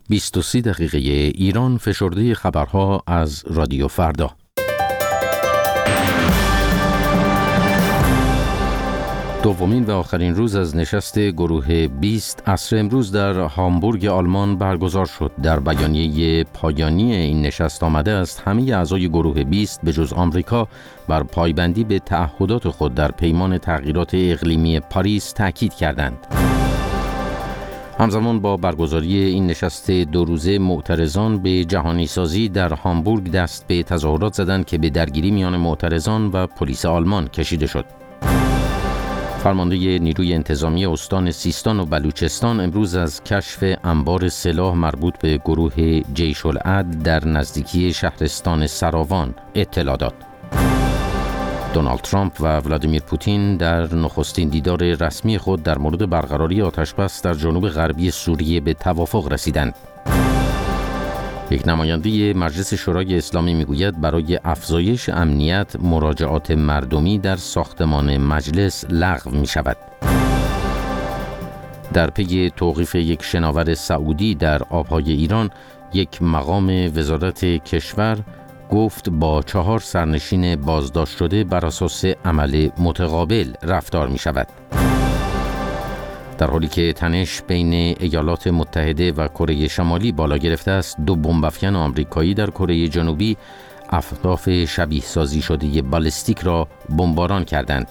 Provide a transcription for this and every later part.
23 دقیقه ایران، فشرده خبرها از رادیو فردا. دومین و آخرین روز از نشست گروه 20 عصر امروز در هامبورگ آلمان برگزار شد. در بیانیه پایانی این نشست آمده است همه اعضای گروه 20 به جز آمریکا بر پایبندی به تعهدات خود در پیمان تغییرات اقلیمی پاریس تاکید کردند. همزمان با برگزاری این نشست دو روزه، معترضان به جهانی سازی در هامبورگ دست به تظاهرات زدند که به درگیری میان معترضان و پلیس آلمان کشیده شد. فرمانده نیروی انتظامی استان سیستان و بلوچستان امروز از کشف انبار سلاح مربوط به گروه جیش العدل در نزدیکی شهرستان سراوان اطلاع داد. دونالد ترامپ و ولادیمیر پوتین در نخستین دیدار رسمی خود در مورد برقراری آتشبس در جنوب غربی سوریه به توافق رسیدند. یک نماینده مجلس شورای اسلامی میگوید برای افزایش امنیت مراجعات مردمی در ساختمان مجلس لغو می شود. در پی توقیف یک شناور سعودی در آبهای ایران، یک مقام وزارت کشور گفت با 4 سرنشین بازداشت شده بر اساس عمل متقابل رفتار می شود. در حالی که تنش بین ایالات متحده و کره شمالی بالا گرفته است، 2 بمب‌افکن آمریکایی در کره جنوبی اهداف شبیه سازی شده بالستیک را بمباران کردند.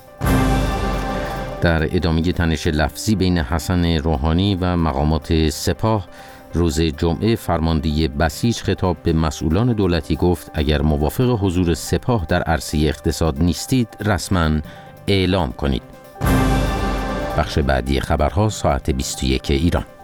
در ادامه تنش لفظی بین حسن روحانی و مقامات سپاه، روز جمعه فرمانده بسیج خطاب به مسئولان دولتی گفت اگر موافق حضور سپاه در عرصه اقتصاد نیستید رسما اعلام کنید. بخش بعدی خبرها ساعت 21 ایران.